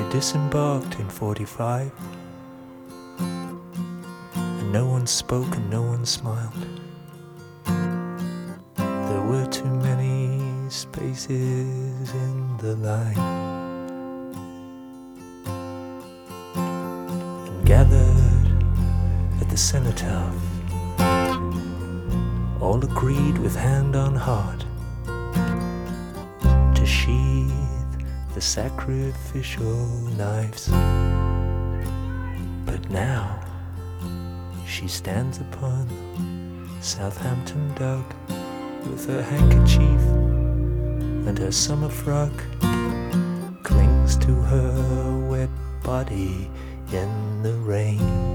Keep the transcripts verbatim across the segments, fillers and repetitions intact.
disembarked in forty-five, and no one spoke and no one smiled. There were too many spaces in the line. And gathered at the cenotaph, all agreed with hand on heart to sheathe the sacrificial knives. But now she stands upon Southampton Dock with her handkerchief and her summer frock, clings to her wet body in the rain.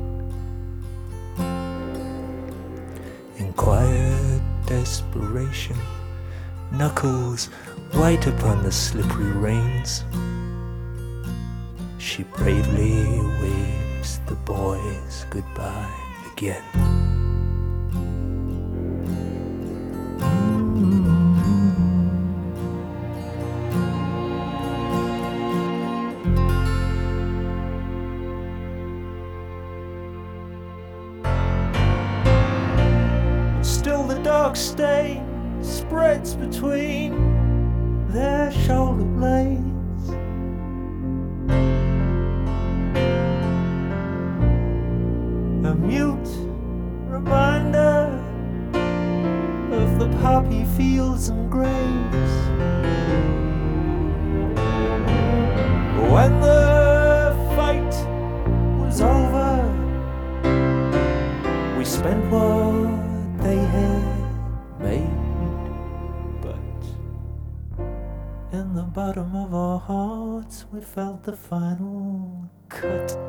In quiet desperation, knuckles white upon the slippery reins, she bravely waves the boys goodbye again. Still the dark stain spreads between their shoulder blades. A mute reminder of the poppy fields and graves. When the fight was over, we spent what they had made, but in the bottom of our hearts we felt the final cut.